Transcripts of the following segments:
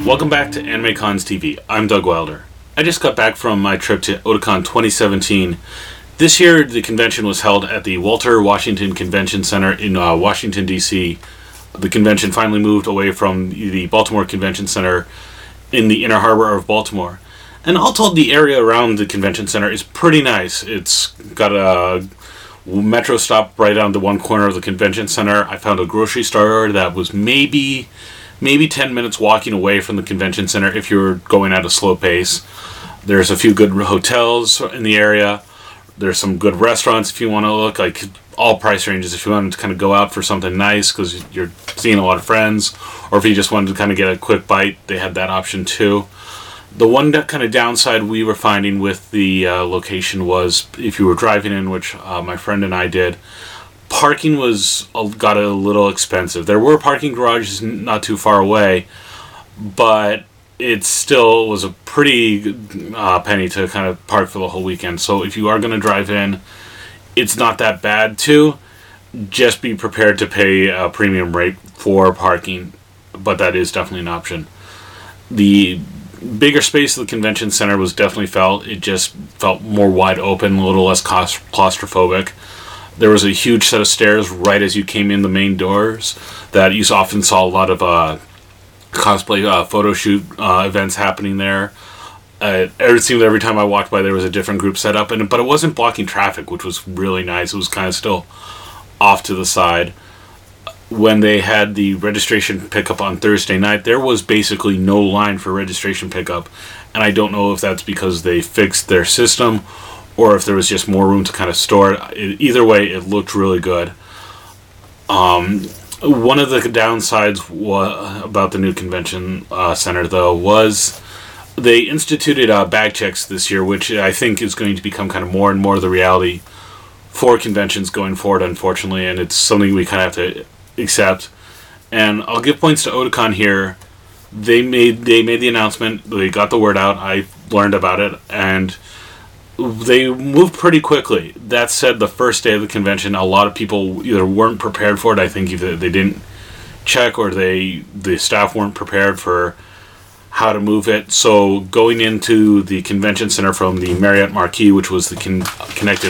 Welcome back to AnimeCons TV. I'm Doug Wilder. I just got back from my trip to Otakon 2017. This year, the convention was held at the Walter Washington Convention Center in Washington, D.C. The convention finally moved away from the Baltimore Convention Center in the Inner Harbor of Baltimore. And all told, the area around the convention center is pretty nice. It's got a metro stop right on the one corner of the convention center. I found a grocery store that was maybe 10 minutes walking away from the convention center if you were going at a slow pace. There's a few good hotels in the area. There's some good restaurants if you want to look, like all price ranges if you wanted to kind of go out for something nice because you're seeing a lot of friends, or if you just wanted to kind of get a quick bite, they had that option too. The one kind of downside we were finding with the location was if you were driving in, which my friend and I did, parking got a little expensive. There were parking garages not too far away, but it still was a pretty penny to kind of park for the whole weekend. So if you are going to drive in, it's not that bad too. Just be prepared to pay a premium rate for parking, but that is definitely an option. The bigger space of the convention center was definitely it just felt more wide open, a little less claustrophobic. There was a huge set of stairs right as you came in the main doors that you often saw a lot of cosplay photo shoot events happening there. It seemed every time I walked by there was a different group set up, but it wasn't blocking traffic, which was really nice. It was kind of still off to the side. When they had the registration pickup on Thursday night, there was basically no line for registration pickup, and I don't know if that's because they fixed their system or if there was just more room to kind of store it. Either way, it looked really good. One of the downsides about the new convention center, though, was they instituted bag checks this year, which I think is going to become kind of more and more the reality for conventions going forward, unfortunately, and it's something we kind of have to accept. And I'll give points to Otakon here. They made the announcement, they got the word out, I learned about it, and they moved pretty quickly. That said, the first day of the convention, a lot of people either weren't prepared for it. I think either they didn't check or the staff weren't prepared for how to move it. So going into the convention center from the Marriott Marquis, which was the connected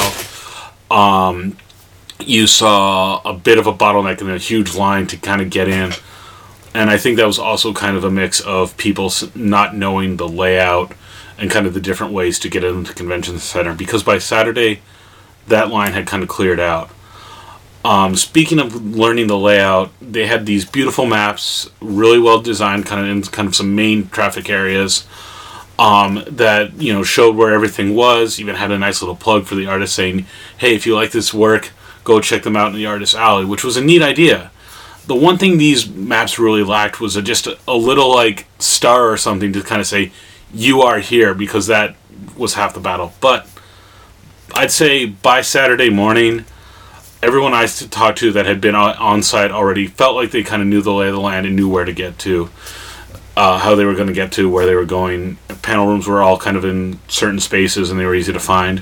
hotel, you saw a bit of a bottleneck and a huge line to kind of get in. And I think that was also kind of a mix of people not knowing the layout and kind of the different ways to get into the convention center, because by Saturday, that line had kind of cleared out. Speaking of learning the layout, they had these beautiful maps, really well designed, in some main traffic areas that showed where everything was. Even had a nice little plug for the artist saying, "Hey, if you like this work, go check them out in the Artist Alley," which was a neat idea. The one thing these maps really lacked was just a little star or something to kind of say, "You are here," because that was half the battle. But I'd say by Saturday morning, everyone I talked to that had been on site already felt like they kind of knew the lay of the land and knew where to get to, how they were going to get to, where they were going. Panel rooms were all kind of in certain spaces and they were easy to find.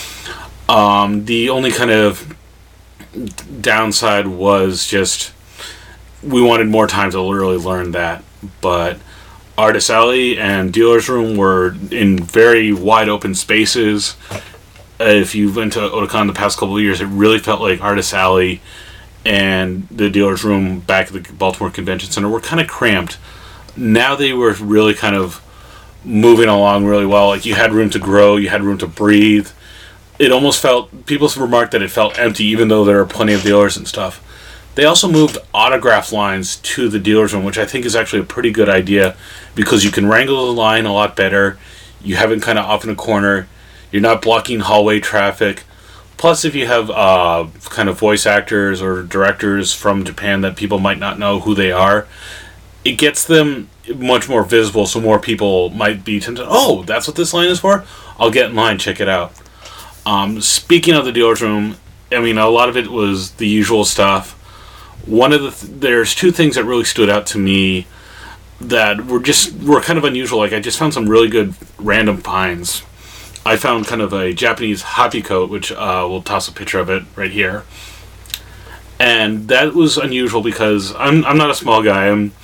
The only kind of downside was just we wanted more time to really learn that. But Artist Alley and Dealer's Room were in very wide open spaces. If you've been to Otakon the past couple of years, it really felt like Artist Alley and the Dealer's Room back at the Baltimore Convention Center were kind of cramped. Now they were really kind of moving along really well. You had room to grow, you had room to breathe. It almost felt, people remarked that it felt empty even though there were plenty of dealers and stuff. They also moved autograph lines to the Dealer's Room, which I think is actually a pretty good idea because you can wrangle the line a lot better. You have it kind of off in a corner. You're not blocking hallway traffic. Plus, if you have kind of voice actors or directors from Japan that people might not know who they are, it gets them much more visible, so more people might be tempted, "Oh, that's what this line is for? I'll get in line, check it out." Speaking of the Dealer's Room, a lot of it was the usual stuff. There's two things that really stood out to me that were kind of unusual. I just found some really good random finds. I found kind of a Japanese hoppy coat, which we'll toss a picture of it right here. And that was unusual because I'm not a small guy.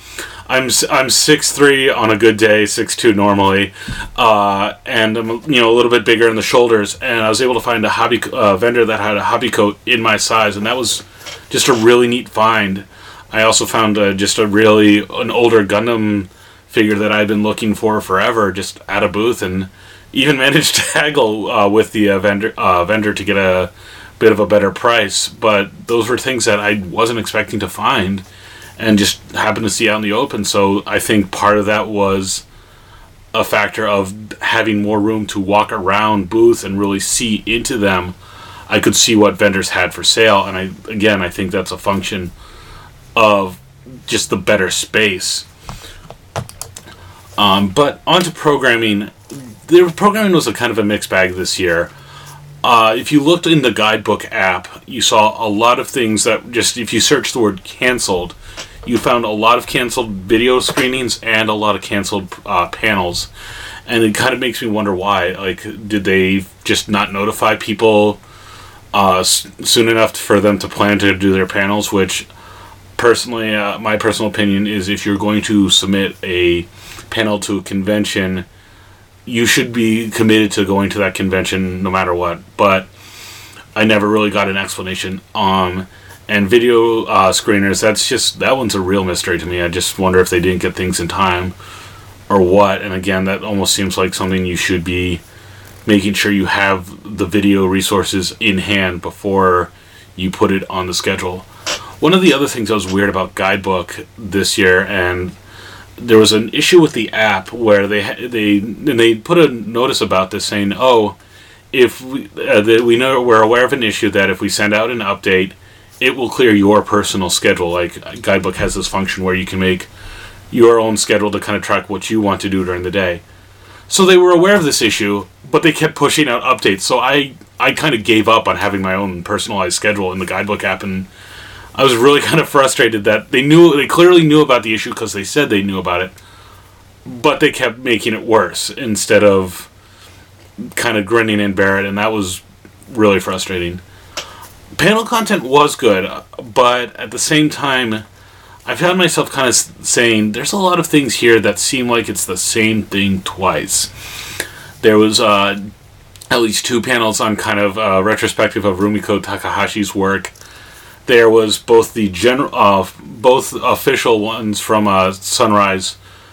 I'm 6'3" on a good day, 6'2" normally, and I'm a little bit bigger in the shoulders. And I was able to find a hobby vendor that had a hobby coat in my size, and that was just a really neat find. I also found just an older Gundam figure that I've been looking for forever, just at a booth, and even managed to haggle with the vendor to get a bit of a better price. But those were things that I wasn't expecting to find, and just happened to see out in the open. So I think part of that was a factor of having more room to walk around booths and really see into them. I could see what vendors had for sale, and I think that's a function of just the better space. But onto programming. The programming was a kind of a mixed bag this year. If you looked in the guidebook app, you saw a lot of things that just, if you searched the word canceled, you found a lot of canceled video screenings and a lot of canceled panels. And it kind of makes me wonder why. Like, did they just not notify people soon enough for them to plan to do their panels? Which, personally, my personal opinion is, if you're going to submit a panel to a convention, you should be committed to going to that convention no matter what. But I never really got an explanation. And video screeners, that one's a real mystery to me. I just wonder if they didn't get things in time or what. And again, that almost seems like something you should be making sure you have the video resources in hand before you put it on the schedule. One of the other things that was weird about Guidebook this year, and there was an issue with the app where they put a notice about this saying, if we're aware of an issue that if we send out an update, it will clear your personal schedule. Like, Guidebook has this function where you can make your own schedule to kind of track what you want to do during the day. So they were aware of this issue, but they kept pushing out updates. So I kind of gave up on having my own personalized schedule in the Guidebook app, and I was really kind of frustrated that they clearly knew about the issue because they said they knew about it, but they kept making it worse instead of kind of grinning and bear it, and that was really frustrating. Panel content was good, but at the same time, I found myself kind of saying, there's a lot of things here that seem like it's the same thing twice. There was at least 2 panels on kind of retrospective of Rumiko Takahashi's work. There was both the both official ones from Sunrise,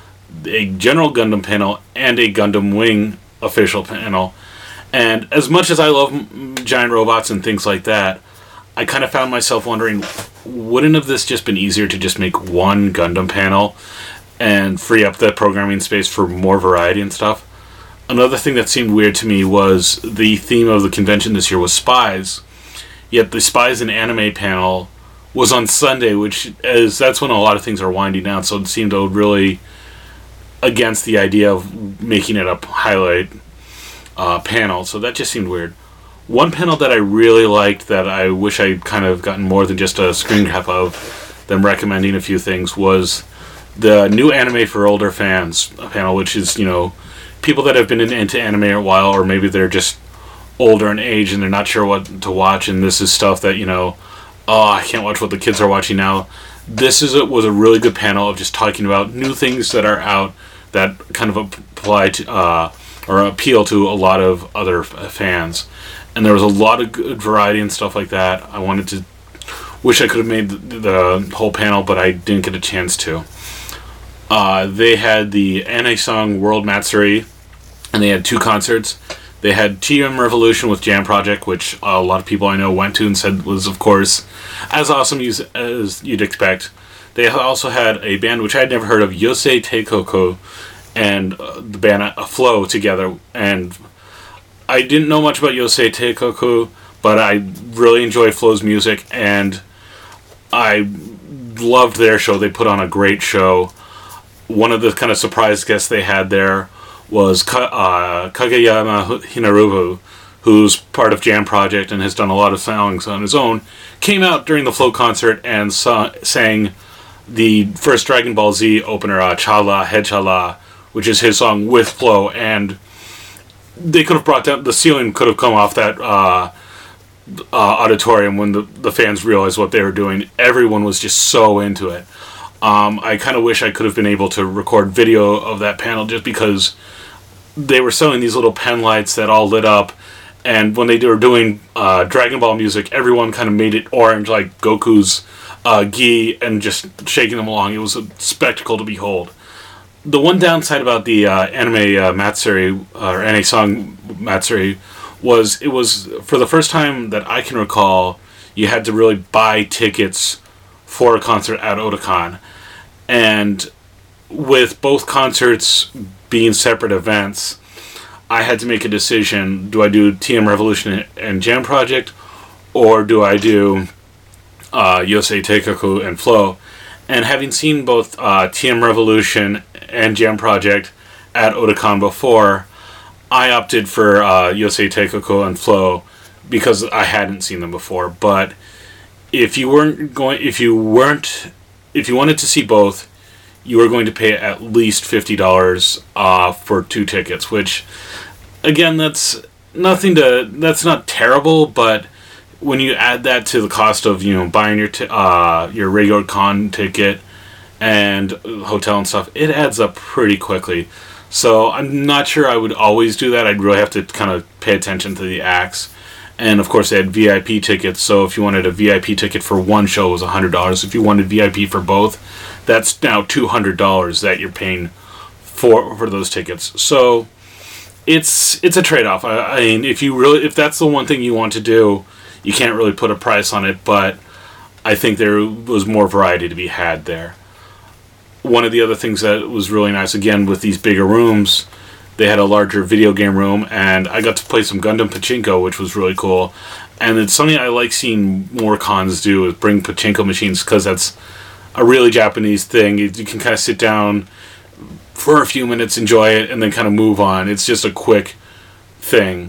a General Gundam panel and a Gundam Wing official panel. And as much as I love giant robots and things like that, I kind of found myself wondering, wouldn't have this just been easier to just make one Gundam panel and free up the programming space for more variety and stuff? Another thing that seemed weird to me was the theme of the convention this year was spies. Yet the Spies in Anime panel was on Sunday, that's when a lot of things are winding down, so it seemed really against the idea of making it a highlight panel, so that just seemed weird. One panel that I really liked that I wish I'd kind of gotten more than just a screen cap of, them recommending a few things, was the new Anime for Older Fans panel, which is, people that have been into anime a while, or maybe they're just older in age and they're not sure what to watch, and this is stuff that, I can't watch what the kids are watching now. This was a really good panel of just talking about new things that are out that kind of apply to or appeal to a lot of other fans. And there was a lot of good variety and stuff like that. I wish I could have made the whole panel, but I didn't get a chance to. They had the Anisong World Matsuri, and they had 2 concerts. They had TM Revolution with Jam Project, which a lot of people I know went to and said was, of course, as awesome as you'd expect. They also had a band which I had never heard of, Yosei Teikoko, and the band Flow together. And I didn't know much about Yosei Teikoko, but I really enjoy Flow's music, and I loved their show. They put on a great show. One of the kind of surprise guests they had there was Kageyama Hinarubu, who's part of Jam Project and has done a lot of songs on his own, came out during the Flow concert and sang the first Dragon Ball Z opener, Chala Head Chala, which is his song with Flow, and they could have brought down, the ceiling could have come off that auditorium when the fans realized what they were doing. Everyone was just so into it. I kind of wish I could have been able to record video of that panel just because they were selling these little pen lights that all lit up, and when they were doing Dragon Ball music, everyone kind of made it orange like Goku's gi and just shaking them along. It was a spectacle to behold. The one downside about the anime Matsuri, or anime song Matsuri, was it was, for the first time that I can recall, you had to really buy tickets for a concert at Otakon. And with both concerts being separate events, I had to make a decision. Do I do TM Revolution and Jam Project, or do I do Yosei Teikaku and Flow? And having seen both TM Revolution and Jam Project at Otakon before, I opted for Yosei Teikaku and Flow because I hadn't seen them before. But if you wanted to see both, you were going to pay at least $50 for 2 tickets, which, again, that's not terrible, but when you add that to the cost of buying your regular con ticket and hotel and stuff, it adds up pretty quickly. So I'm not sure I would always do that. I'd really have to kind of pay attention to the acts. And of course they had VIP tickets, so if you wanted a VIP ticket for one show, it was $100. If you wanted VIP for both, that's now $200 that you're paying for those tickets. So it's a trade-off. I mean, if that's the one thing you want to do, you can't really put a price on it, but I think there was more variety to be had there. One of the other things that was really nice, again, with these bigger rooms, they had a larger video game room, and I got to play some Gundam Pachinko, which was really cool. And it's something I like seeing more cons do, is bring Pachinko machines, because that's a really Japanese thing. You can kind of sit down for a few minutes, enjoy it, and then kind of move on. It's just a quick thing.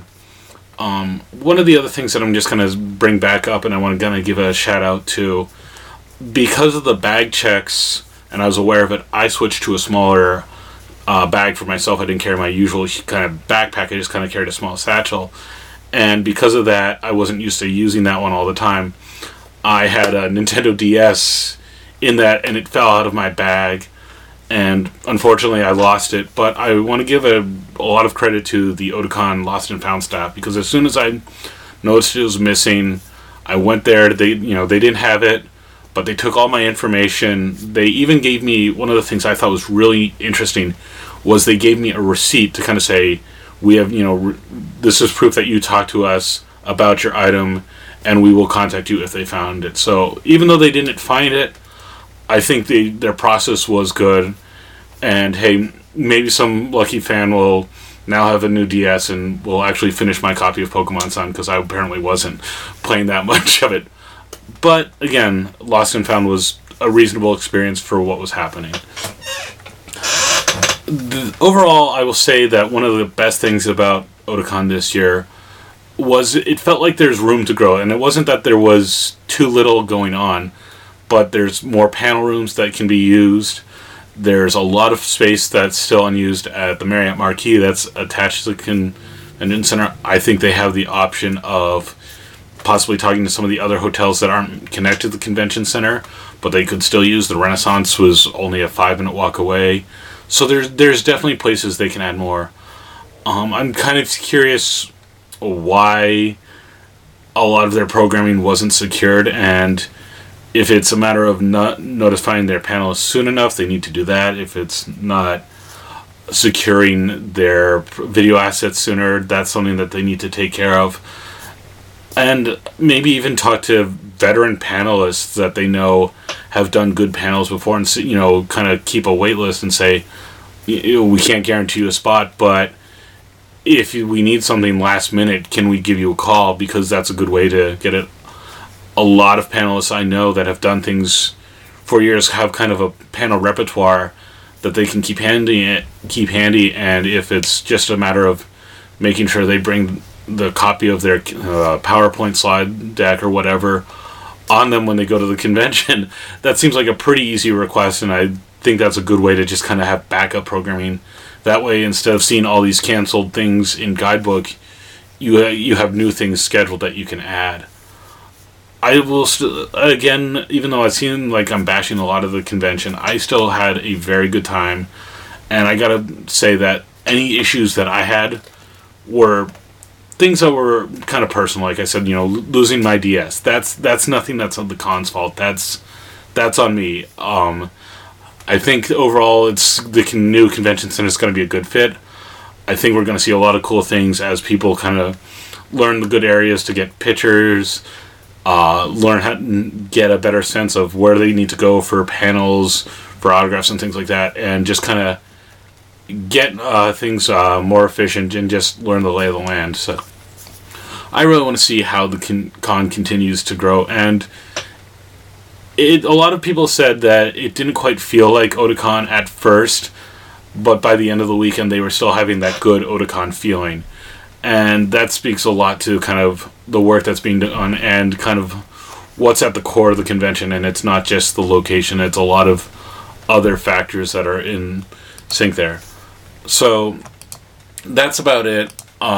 One of the other things that I'm just going to bring back up, and I want to kind of give a shout out to, because of the bag checks, and I was aware of it, I switched to a smaller bag for myself. I didn't carry my usual kind of backpack. I just kind of carried a small satchel. And because of that, I wasn't used to using that one all the time. I had a Nintendo DS in that, and it fell out of my bag. And unfortunately, I lost it. But I want to give a lot of credit to the Otakon Lost and Found staff, because as soon as I noticed it was missing, I went there. They didn't have it, but they took all my information. They even gave me, one of the things I thought was really interesting was they gave me a receipt to kind of say, we have, this is proof that you talked to us about your item, and we will contact you if they found it. So even though they didn't find it, I think their process was good. And hey, maybe some lucky fan will now have a new DS and will actually finish my copy of Pokemon Sun, because I apparently wasn't playing that much of it. But again, Lost and Found was a reasonable experience for what was happening. Overall, I will say that one of the best things about Otakon this year was it felt like there's room to grow. And it wasn't that there was too little going on, but there's more panel rooms that can be used. There's a lot of space that's still unused at the Marriott Marquis that's attached to the convention center. I think they have the option of possibly talking to some of the other hotels that aren't connected to the convention center, but they could still use. The Renaissance was only a 5-minute walk away. So there's definitely places they can add more. I'm kind of curious why a lot of their programming wasn't secured, and if it's a matter of not notifying their panelists soon enough, they need to do that. If it's not securing their video assets sooner, that's something that they need to take care of. And maybe even talk to veteran panelists that they know have done good panels before, and kind of keep a wait list and say, we can't guarantee you a spot, but if we need something last minute, can we give you a call? Because that's a good way to get it. A lot of panelists I know that have done things for years have kind of a panel repertoire that they can keep handy, and if it's just a matter of making sure they bring the copy of their PowerPoint slide deck or whatever on them when they go to the convention, that seems like a pretty easy request, and I think that's a good way to just kind of have backup programming. That way, instead of seeing all these canceled things in Guidebook, you have new things scheduled that you can add. I will still, again, even though it seemed like I'm bashing a lot of the convention, I still had a very good time. And I gotta say that any issues that I had were things that were kind of personal. Like I said, losing my DS. That's nothing that's on the con's fault. That's on me. I think overall, it's the new convention center is going to be a good fit. I think we're going to see a lot of cool things as people kind of learn the good areas to get pictures, learn how to get a better sense of where they need to go for panels, for autographs and things like that, and just kind of get things more efficient and just learn the lay of the land. So I really want to see how the con continues to grow. And a lot of people said that it didn't quite feel like Otakon at first, but by the end of the weekend they were still having that good Otakon feeling. And that speaks a lot to kind of the work that's being done and kind of what's at the core of the convention. And it's not just the location, it's a lot of other factors that are in sync there. So that's about it.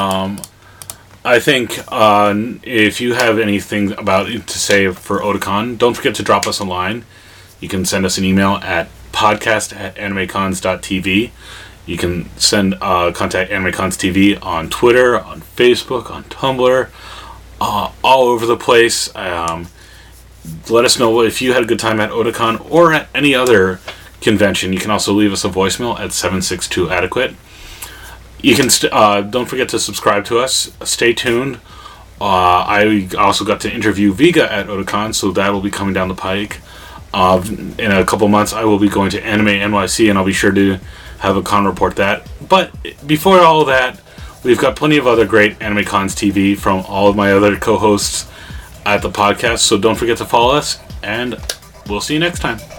I think if you have anything about it to say for Otakon, don't forget to drop us a line. You can send us an email at podcast@animecons.tv. You can send contact Animecons TV on Twitter, on Facebook, on Tumblr, all over the place. Let us know if you had a good time at Otakon or at any other convention. You can also leave us a voicemail at 762-ADEQUATE. You can don't forget to subscribe to us. Stay tuned. I also got to interview Viga at Otakon, so that will be coming down the pike. In a couple months, I will be going to Anime NYC, and I'll be sure to have a con report that. But before all that, we've got plenty of other great Anime Cons TV from all of my other co-hosts at the podcast, so don't forget to follow us, and we'll see you next time.